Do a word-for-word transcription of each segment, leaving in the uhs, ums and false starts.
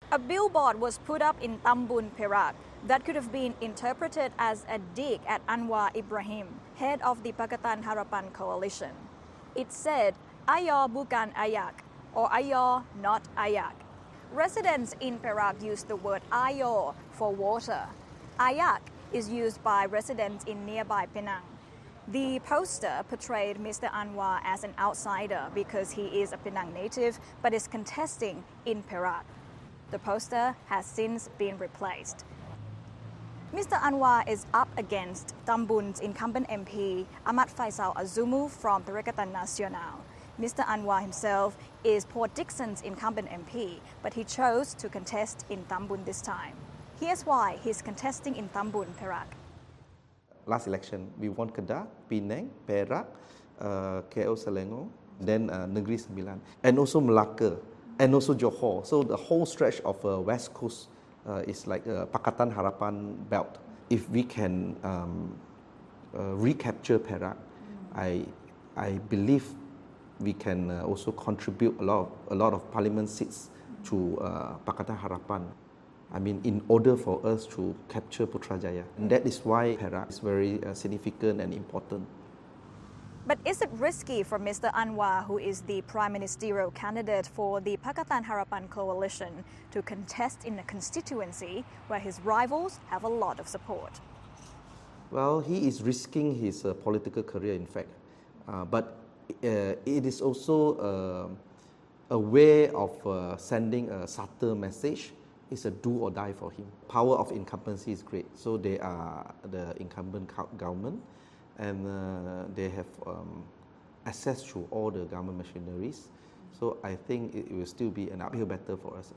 A billboard was put up in Tambun, Perak, that could have been interpreted as a dig at Anwar Ibrahim, head of the Pakatan Harapan coalition. It said, "Ayo bukan ayak," or "Ayo not ayak." Residents in Perak use the word ayo for water. Ayak is used by residents in nearby Penang. The poster portrayed Mister Anwar as an outsider because he is a Penang native but is contesting in Perak. The poster has since been replaced. Mister Anwar is up against Tambun's incumbent M P Ahmad Faisal Azumu from Perikatan Nasional. Mister Anwar himself is Port Dickson's incumbent M P, but he chose to contest in Tambun this time. Here's why he's contesting in Tambun, Perak. Last election, we won Kedah, Penang, Perak, uh, K L Selangor, then uh, Negeri Sembilan, and also Melaka, and also Johor. So the whole stretch of uh, West Coast uh, is like a Pakatan Harapan belt. If we can um, uh, recapture Perak, I, I believe we can uh, also contribute a lot of, a lot of parliament seats to uh, Pakatan Harapan. I mean, in order for us to capture Putrajaya. And that is why Perak is very uh, significant and important. But is it risky for Mister Anwar, who is the prime ministerial candidate for the Pakatan Harapan coalition, to contest in a constituency where his rivals have a lot of support? Well, he is risking his uh, political career, in fact. Uh, but uh, it is also uh, a way of uh, sending a subtle message. It's a do or die for him. Power of incumbency is great. So they are the incumbent government, and uh, they have um, access to all the government machineries. So I think it will still be an uphill battle for us.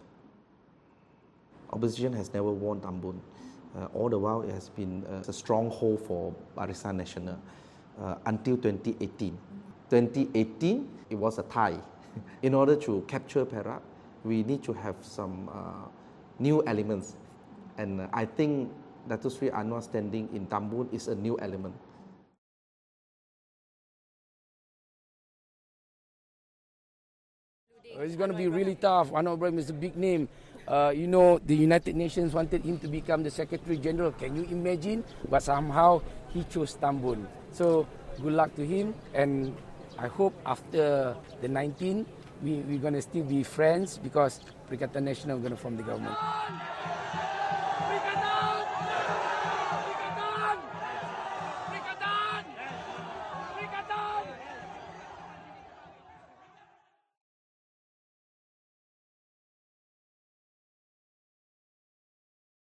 Opposition has never won Tambun. Uh, all the while, it has been uh, a stronghold for Barisan Nasional uh, until twenty eighteen. twenty eighteen, it was a tie. In order to capture Perak, we need to have some uh, new elements. And uh, I think Datuk Sri Anwar standing in Tambun is a new element. It's going to be really tough. Anwar Ibrahim is a big name. Uh, you know, the United Nations wanted him to become the Secretary General. Can you imagine? But somehow he chose Tambun. So good luck to him. And I hope after the nineteenth, we, we're going to still be friends because Perikatan Nasional is going to form the government.